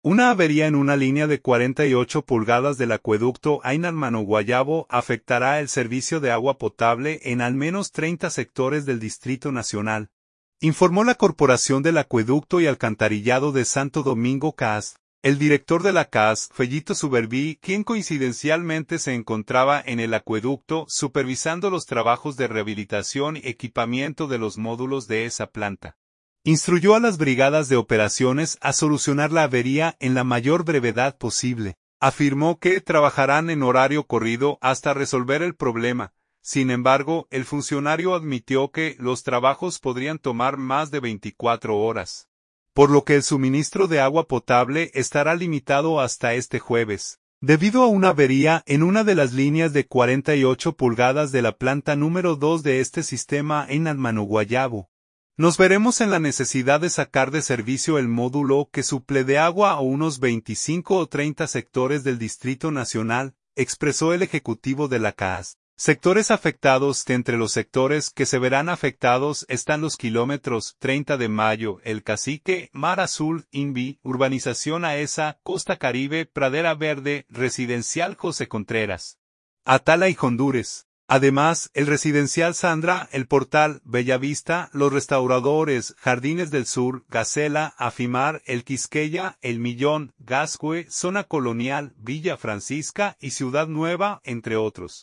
Una avería en una línea de 48 pulgadas del acueducto Ainarmano-Guayabo afectará el servicio de agua potable en al menos 30 sectores del Distrito Nacional, informó la Corporación del Acueducto y Alcantarillado de Santo Domingo CAS. El director de la CAS, Fellito Suberví, quien coincidencialmente se encontraba en el acueducto supervisando los trabajos de rehabilitación y equipamiento de los módulos de esa planta, instruyó a las brigadas de operaciones a solucionar la avería en la mayor brevedad posible. Afirmó que trabajarán en horario corrido hasta resolver el problema. Sin embargo, el funcionario admitió que los trabajos podrían tomar más de 24 horas, por lo que el suministro de agua potable estará limitado hasta este jueves, debido a una avería en una de las líneas de 48 pulgadas de la planta número 2 de este sistema en Ainarmano-Guayabo. Nos veremos en la necesidad de sacar de servicio el módulo que suple de agua a unos 25 o 30 sectores del Distrito Nacional, expresó el ejecutivo de la CAS. Sectores afectados. Entre los sectores que se verán afectados están los kilómetros 30 de Mayo, El Cacique, Mar Azul, INVI, Urbanización AESA, Costa Caribe, Pradera Verde, Residencial José Contreras, Atala y Honduras. Además, el Residencial Sandra, El Portal, Bellavista, Los Restauradores, Jardines del Sur, Gacela, Afimar, El Quisqueya, El Millón, Gascue, Zona Colonial, Villa Francisca y Ciudad Nueva, entre otros.